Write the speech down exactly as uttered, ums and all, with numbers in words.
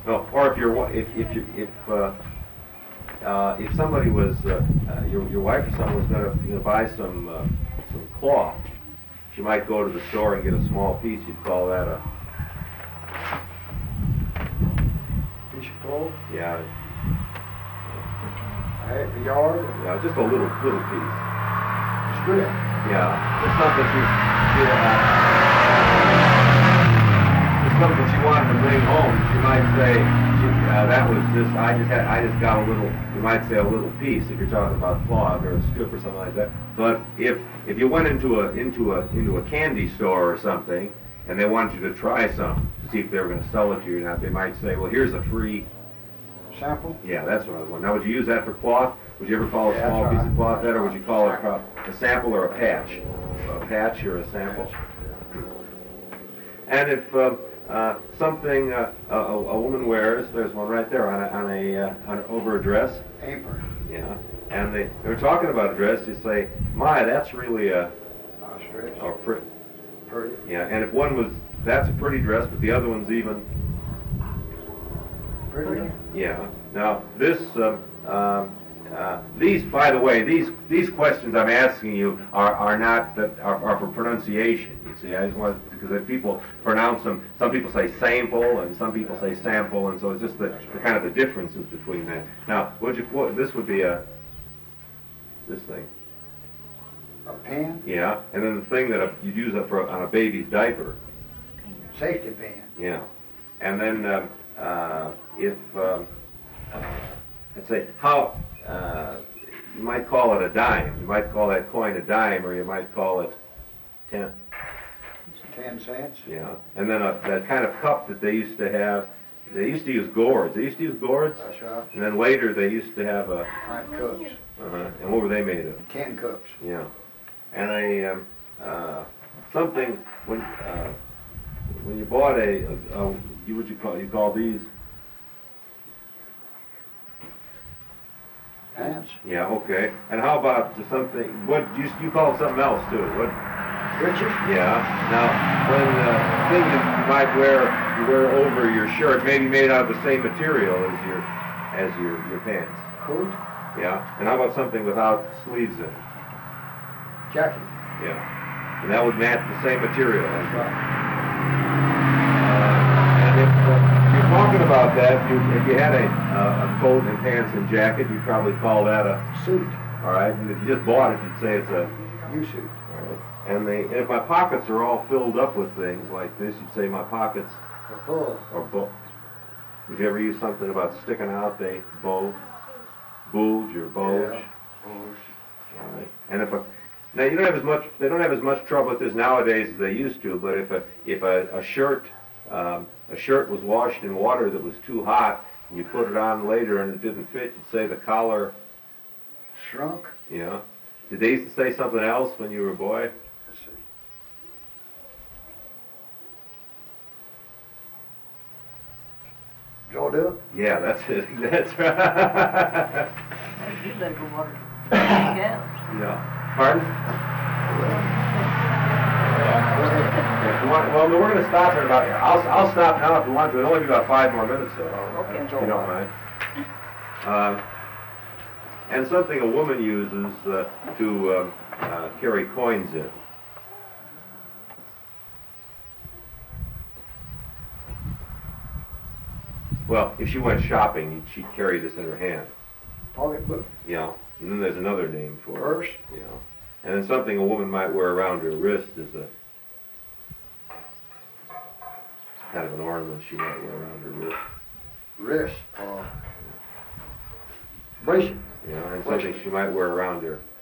No, or if you're if if you if uh, uh, if somebody was uh, uh, your your wife or someone was going to you know buy some uh, some cloth, she might go to the store and get a small piece. You'd call that a Piece of cloth, yeah half a yard, or yeah just a little little piece. strip. Yeah, it's not that you yeah, uh, it's something she wanted to bring home. She might say she, uh, that was this. I just had I just got a little. You might say a little piece if you're talking about cloth or a strip or something like that. But if if you went into a into a into a candy store or something and they wanted you to try some to see if they were going to sell it to you or not, they might say, well, here's a free Sample? yeah, that's what I was wondering. Now, would you use that for cloth? Would you ever call a Yeah, small that's piece right. of cloth that, or would you call it a, Sample. a sample or a patch? A patch or a sample? And if um, uh, something uh, a, a woman wears, there's one right there on a, on a uh, on, over a dress. Apron. Yeah. And they, they were talking about a dress. You say, my, that's really a, Nice dress. a pretty. Pretty. Yeah. And if one was, that's a pretty dress, but the other one's even. Pretty. Yeah. Now this, um, um, uh, these, by the way, these these questions I'm asking you are are not that are, are for pronunciation. You see, I just want because if people pronounce them, some people say sample and some people say sample, and so it's just the, the kind of the differences between that. Now, would you? What, this would be a this thing. A pen. Yeah. And then the thing that a, you'd use it for on a baby's diaper. Safety pin. Yeah. And then um, uh, if um, uh, let's say how. Uh, you might call it a dime. You might call that coin a dime, or you might call it ten. Ten cents. Yeah. And then a, that kind of cup that they used to have. They used to use gourds. They used to use gourds. That's right. And then later they used to have a. Pint cups. Uh-huh. And what were they made of? Tin cups. Yeah. And a um, uh, something when uh, when you bought a, a, a you what you call you call these. Pants. Yeah, okay. And how about something, what, you, you call it something else too, what? Breeches. Yeah. Now, when uh, thing that you might wear, you wear over your shirt, maybe made out of the same material as your, as your, your pants. Coat. Yeah. And how about something without sleeves in it? Jacket. Yeah. And that would match the same material. That's right. Uh, and if uh, you're talking about that, you, if you had a, uh, a coat and pants and jacket, you'd probably call that a Suit. all right. And if you just bought it, you'd say it's a. U suit. All right. And they, and if my pockets are all filled up with things like this, you'd say my pockets A full. are full. Would you ever use something about sticking out? They bulge, bulge or bulge. Yeah. Bulge. All right. And if a now you don't have as much. They don't have as much trouble with this nowadays as they used to. But if a if a, a shirt um, a shirt was washed in water that was too hot, and you put it on later and it didn't fit, you'd say the collar. Shrunk. You know. Did they used to say something else when you were a boy? Let's see. Drawed up. Yeah, that's it. That's right. You better go water. Yeah. Yeah. Pardon? Go ahead. Yeah, if you want, well, we're going to stop in about. I'll I'll stop now if you want to. It'll only be about five more minutes, though. Okay. If you don't mind. Uh, and something a woman uses uh, to um, uh, carry coins in. Well, if she went shopping, she'd carry this in her hand. Pocketbook. You know. And then there's another name for it. Purse. You know. And then something a woman might wear around her wrist is a kind of an ornament she might wear around her wrist. Wrist. Uh, bracelet. You know, and something she might wear around her